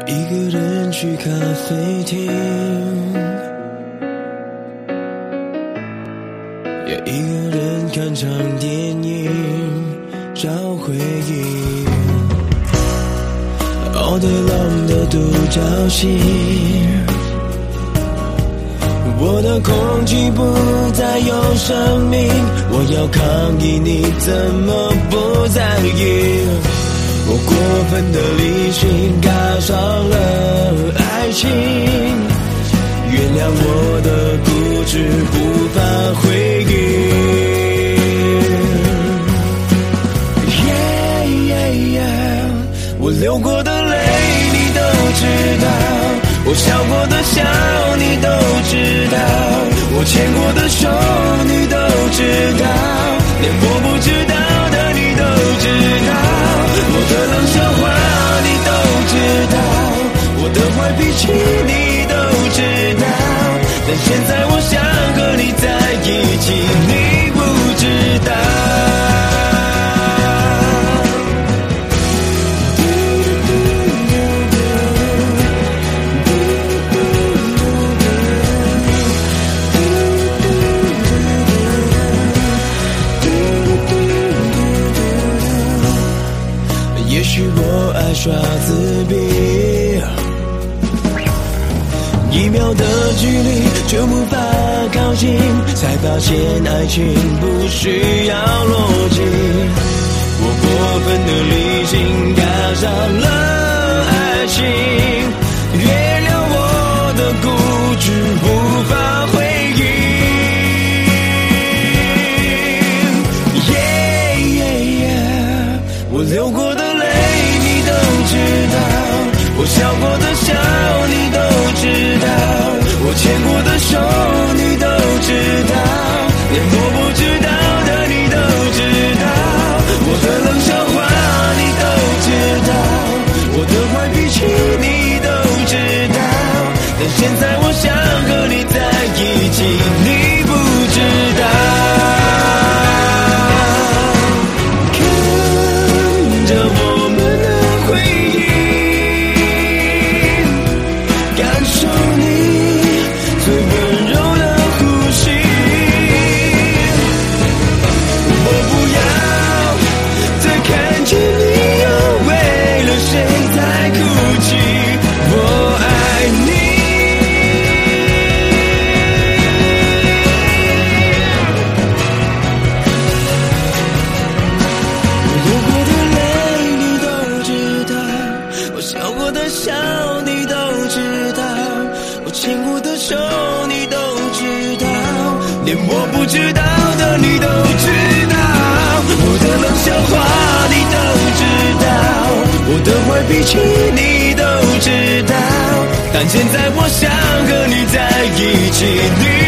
一个人去咖啡厅，也一个人看场电影，找回忆。All day long 的独角戏，我的空气不再有生命，我要抗议，你怎么不在意？我过分的理性赶上了爱情，原谅我的固执无法回应。我流过的泪你都知道，我笑过的笑你都知道，我牵过的手你都知道，连我不知道的你都知道，我的冷笑话你都知道，我的坏脾气你都知道，但现在我想和你在一起，你不知道。也许我爱耍自闭，一秒的距离就无法靠近，才发现爱情不需要逻辑。我过分的理性赶上了爱情，原谅我的固执无法回应。我流过的泪你都知道，我笑过的笑你都知道，我牵过的手你都知道，连我不知道的你都知道，我的冷笑话你都知道，我的坏脾气你都知道，但现在我想和你在一起，你不知道。连我不知道的你都知道，我的冷笑话你都知道，我的坏脾气你都知道，但现在我想和你在一起。